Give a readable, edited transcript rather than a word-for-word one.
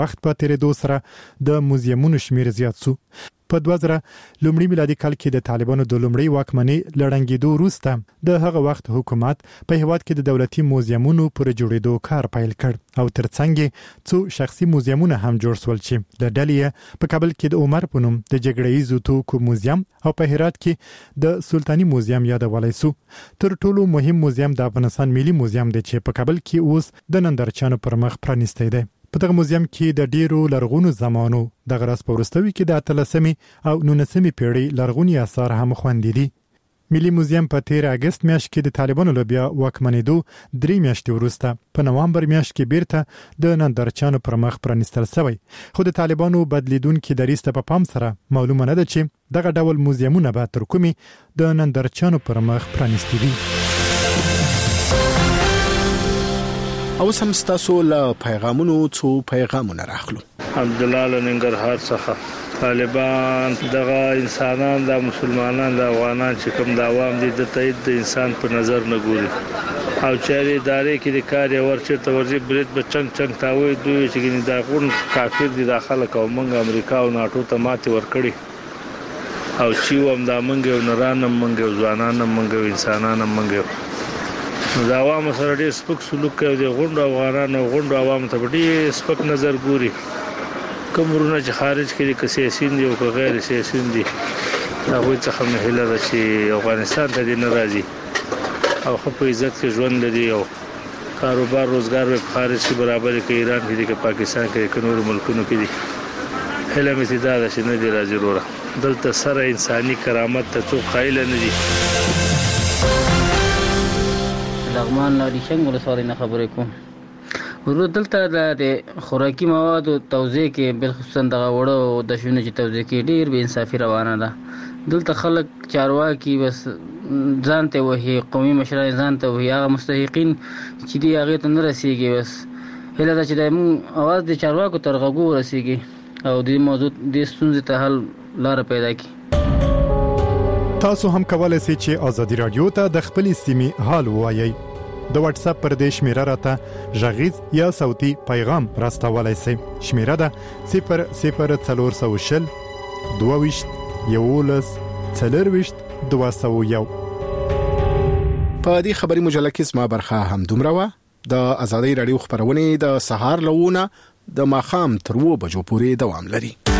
وخت په تیریدو سره د موزیمونو شمیر زیات شو. په 2000 لومړي میلادي کال کې د طالبانو د لومړي واکمنۍ لړنګېدو وروسته د هغه وخت حکومت په هیواد کې د دولتي موزیمونو پر جوړېدو کار پیل کړ او ترڅنګ څو شخصي موزیمونه هم جوړ شول چې د ډلې په کابل کې د عمر په نوم د جګړې ییزو توکو موزیم او په هرات کې د سلطاني موزیم یادولای شو. تر ټولو مهم موزیم د افغانستان ملي موزیم دی چې په کابل کې اوس د نندارچیانو پر مخ پرانیستی دی. په دغه موزیم کې د ډیرو لرغونو زمانو د غرس پورستوي کې د 13مې او 19مې پیړۍ لرغونی آثار هم خوندې دي. ملي موزیم په 13 اگست میاشت کې د طالبانو له بیا واکمنېدو 3 میاشتې وروسته په نوامبر میاشت کې بیرته د نندارچیانو پر مخ پرانیستل شوی. خو د طالبانو بدلیدونکو دریسته په پام سره معلومه نه ده چې دغه ډول موزیمونه به تر کومې د نندارچیانو پر مخ پرانیستي دي. او سم ستاسو له پیغامونو څو پیغامونه راخلو. عبد الله ننګرهار څخه طالبان دغه انسانان د مسلمانان د افغانان چې کوم د عوام دي د تایید د انسان په نظر نه ګوري او چاري ادارې کې د کار ورچته ورځي برید به چنګ تاوي دوی چې ګنې دا غون کافر دي داخله کوم منګ امریکا او ناتو ته ماتي ورکړي او چې وم دا منګ او نران منګ ځوانان منګ انسانان منګ دا عوام سره ډېر سپک سلوک کوي. د غونډو افغانانو غونډو عوام ته ډېر سپک نظر ګوري. کومرونه چې خارج کې د سیاسي دي او غیر سیاسي دي هغه څخه مهله ده چې افغانستان ته نه راځي او خپل عزت کې ژوند لري او کاروبار روزګار په خارج کې برابر کې ایران کې د پاکستان کې کنور ملکونو کې دي. هله مې دا چې نه دی راځي وروره دلته سره انساني کرامت ته څوک قایل نه دي. لغمان لاري څنګه ولسوالۍ نه خبرې کوم. ورو دلته د خوراکي موادو توزیع کې بل خصوصا د وړو د شونه چې توزیع کې ډیر به انصافي روانه ده. دلته خلک چارواکي بس ځانته وهي قومي مشران ځانته وهي هغه مستحقین چې دی هغه ته نه رسیږي. بس هله دا چې د اواز د چارواکو تر غوږو رسیږي او د موضوع د ستونزې ته حل لار پیدا کړي. تاسو هم کولای شئ چې ازادي رادیو ته د خپل سیمې حال ووایي. د واتس اپ پر دې شمیره راته ژغیز یا صوتي پیغام راستولای شئ. شمیره ده 00400 22 11 24 201. په دې خبري مجله کې اسما برخه هم دومره و. د ازادي رادیو خبرونه د سهار لونه د ماخام تر 2 بجو پورې دوام لري.